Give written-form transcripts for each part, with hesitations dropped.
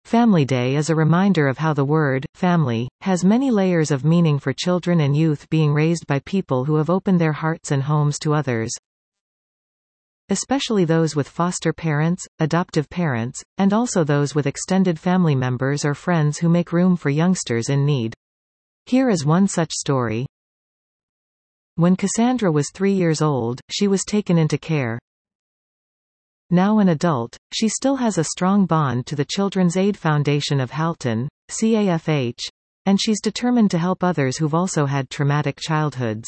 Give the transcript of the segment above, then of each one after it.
Family Day is a reminder of how the word, family, has many layers of meaning for children and youth being raised by people who have opened their hearts and homes to others. Especially those with foster parents, adoptive parents, and also those with extended family members or friends who make room for youngsters in need. Here is one such story. When Cassandra was 3 years old, she was taken into care. Now an adult, she still has a strong bond to the Children's Aid Foundation of Halton, CAFH, and she's determined to help others who've also had traumatic childhoods.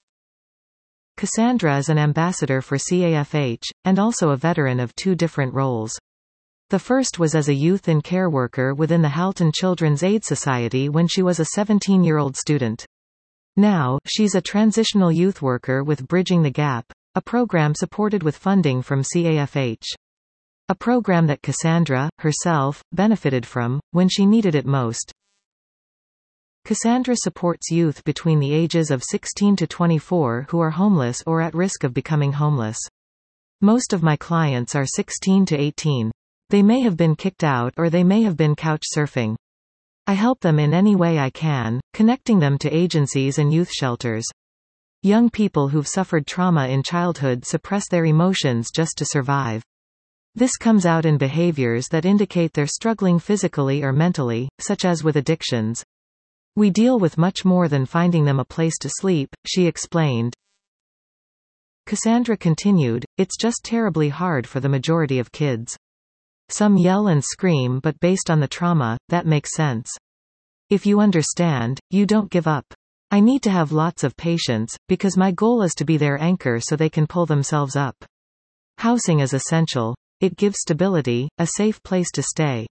Cassandra is an ambassador for CAFH, and also a veteran of 2 different roles. The first was as a youth and care worker within the Halton Children's Aid Society when she was a 17-year-old student. Now, she's a transitional youth worker with Bridging the Gap, a program supported with funding from CAFH. A program that Cassandra, herself, benefited from, when she needed it most. Cassandra supports youth between the ages of 16 to 24 who are homeless or at risk of becoming homeless. Most of my clients are 16 to 18. They may have been kicked out or they may have been couch surfing. I help them in any way I can, connecting them to agencies and youth shelters. Young people who've suffered trauma in childhood suppress their emotions just to survive. This comes out in behaviors that indicate they're struggling physically or mentally, such as with addictions. We deal with much more than finding them a place to sleep, she explained. Cassandra continued, it's just terribly hard for the majority of kids. Some yell and scream, but based on the trauma, that makes sense. If you understand, you don't give up. I need to have lots of patience, because my goal is to be their anchor so they can pull themselves up. Housing is essential. It gives stability, a safe place to stay.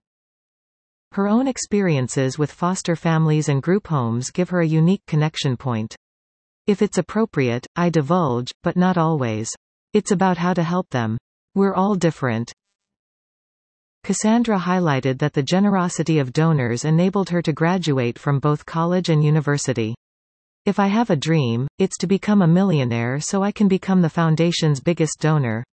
Her own experiences with foster families and group homes give her a unique connection point. If it's appropriate, I divulge, but not always. It's about how to help them. We're all different. Cassandra highlighted that the generosity of donors enabled her to graduate from both college and university. If I have a dream, it's to become a millionaire so I can become the foundation's biggest donor.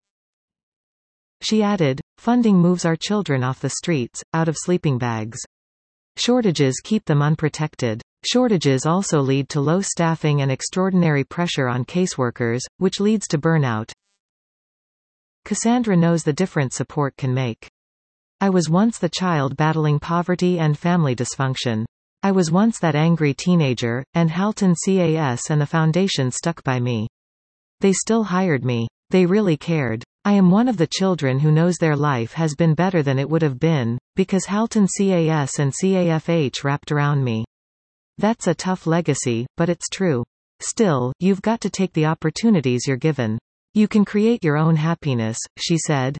She added, funding moves our children off the streets, out of sleeping bags. Shortages keep them unprotected. Shortages also lead to low staffing and extraordinary pressure on caseworkers, which leads to burnout. Cassandra knows the difference support can make. I was once the child battling poverty and family dysfunction. I was once that angry teenager, and Halton CAS and the foundation stuck by me. They still hired me. They really cared. I am one of the children who knows their life has been better than it would have been, because Halton CAS and CAFH wrapped around me. That's a tough legacy, but it's true. Still, you've got to take the opportunities you're given. You can create your own happiness, she said.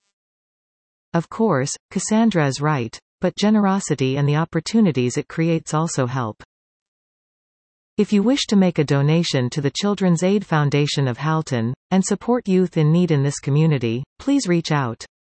Of course, Cassandra is right, but generosity and the opportunities it creates also help. If you wish to make a donation to the Children's Aid Foundation of Halton, and support youth in need in this community, please reach out.